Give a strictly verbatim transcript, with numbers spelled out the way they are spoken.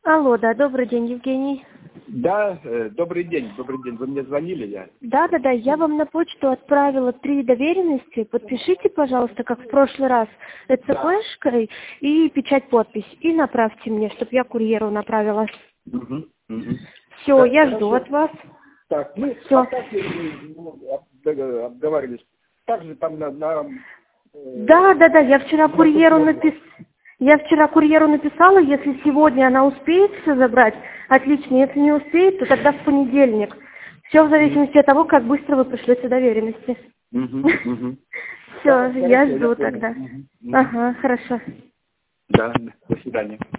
Алло, да, добрый день, Евгений. Да, э, добрый день, добрый день. Вы мне звонили, я? Да, да, да, я вам на почту отправила три доверенности. Подпишите, пожалуйста, как в прошлый раз, ЭЦПшкой и печать-подпись. И направьте мне, чтобы я курьеру направила. Угу, угу. Все, Так, я хорошо. жду от вас. Так, мы Все. а как мы об- обговаривались? Также там на... на э, Да, да, да, я вчера на курьеру кухне. написала. Я вчера курьеру написала, если сегодня она успеет все забрать, отлично, если не успеет, то тогда в понедельник. Все в зависимости от того, как быстро вы пришлете доверенности. Угу, угу. Все, Да, я хорошо, жду я понял. тогда. Мгм, мгм. Ага, хорошо. Да, до свидания.